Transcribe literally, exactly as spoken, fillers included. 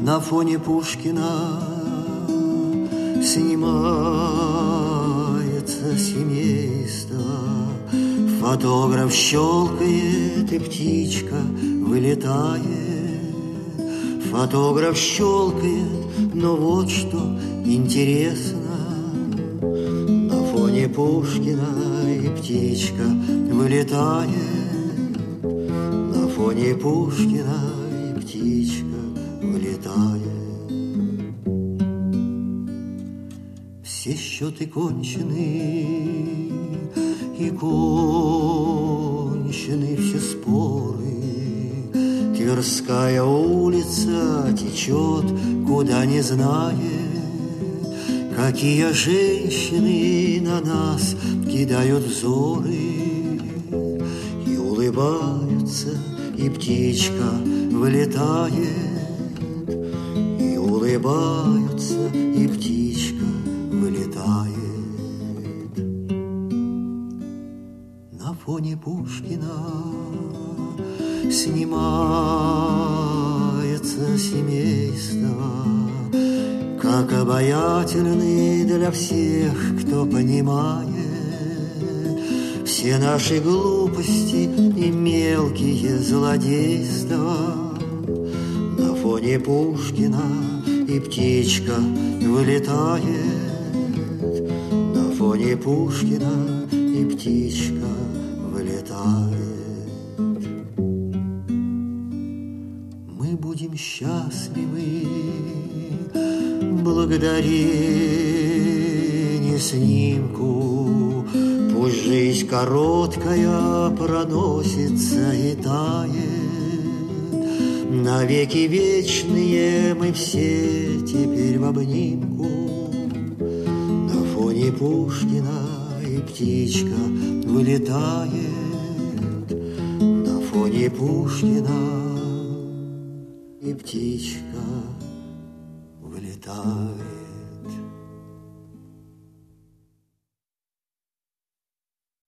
на фоне Пушкина снимается семейство. Фотограф щелкает, и птичка вылетает. Фотограф щелкает, но вот что интересно. На фоне Пушкина и птичка вылетает. На фоне Пушкина и птичка вылетает. Все счеты кончены, и кончены все споры. Тверская улица течет, куда не знает. Какие женщины на нас кидают взоры. И улыбаются, и птичка вылетает. И улыбаются, и птичка вылетает. На фоне Пушкина снимается семейство. Как обаятельны для всех, кто понимает все наши глупости и мелкие злодейства. На фоне Пушкина и птичка вылетает. На фоне Пушкина и птичка вылетает. Мы будем счастливы благодарение снимку. Пусть жизнь короткая проносится и тает. Навеки вечные мы все теперь в обнимку. На фоне Пушкина и птичка вылетает. На фоне Пушкина и птичка вылетает.